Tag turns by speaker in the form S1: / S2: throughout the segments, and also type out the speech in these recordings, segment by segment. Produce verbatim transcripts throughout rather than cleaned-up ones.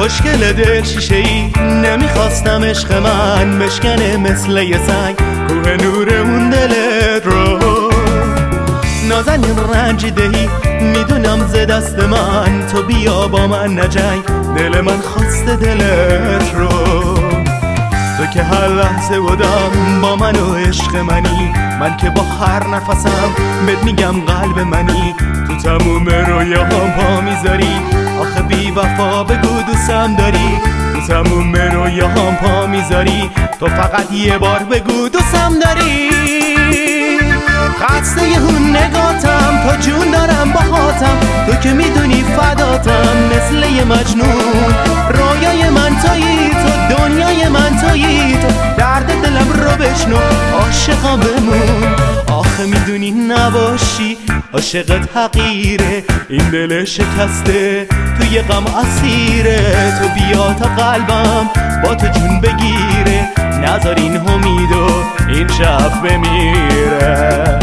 S1: خوشگل دل شیشه ای نمیخواستم عشق من بشکنه مثل یه سنگ کوه نور اون دلت رو. نازنین رنجیدهی میدونم ز دست من، تو بیا با من نجنگ دل من خواسته دلت رو. تو که هر لحظه بودم با من و عشق منی، من که با هر نفسم بهت میگم قلب منی. تو تموم رویاهام پا میذاری، آخه بی وفا بگو دوستم داری. تو تموم رویاهام پا میذاری، تو فقط یه بار بگو دوستم داری. خسته اون نگاتم، تا جون دارم باهاتم، تو که میدونی فداتم مثل یه مجنون. رویای من تویی تو، دنیای من تویی تو، درد دلم رو بشنو عاشقم بمون. آخه میدونی نباشی عاشقت حقیره، این دل شکسته توی غم اسیره. تو بیا تا قلبم با تو جون بگیره، نذار این امیدو این شب بمیره.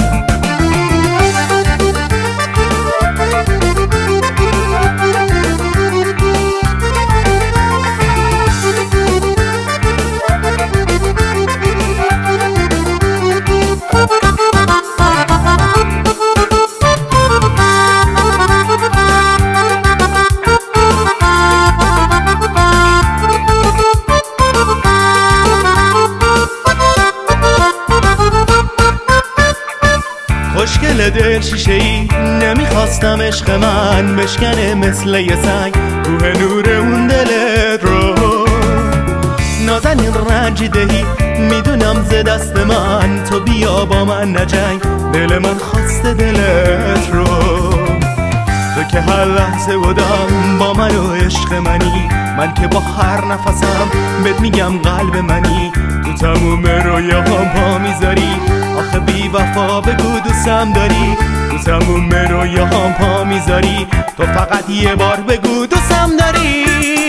S1: خوشگل دل شیشه ای نمیخواستم عشق من بشکنه مثل یه سنگ کوه نور اون دلت رو. نازنین رنجیدهی میدونم ز دست من، تو بیا با من نجنگ دل من خواسته دلت رو. تو که هر لحظه بودم با من و عشق منی، من که با هر نفسم بهت میگم قلب منی. تو تموم رویاهام پا میذاری، آخه بی وفا بگو دوستم داری. تو تموم رویاهام پا میذاری، تو فقط یه بار بگو دوستم داری.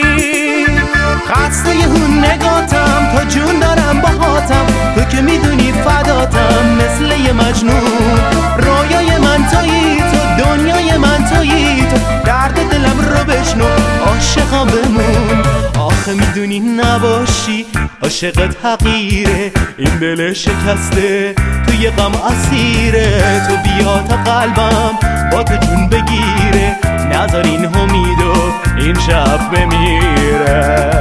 S1: خسته اون نگاتم، تا جون دارم باهاتم، تو که میدونی فداتم مثل یه مجنون. رویای من تویی تو، دنیای من تویی تو، درد دلم رو بشنو عاشقم بمون. آخه میدونی نباشی عاشقت حقیره، این دل شکسته توی غم اسیره. تو بیا تا قلبم با تو جون بگیره، نذار این امیدو این شب بمیره.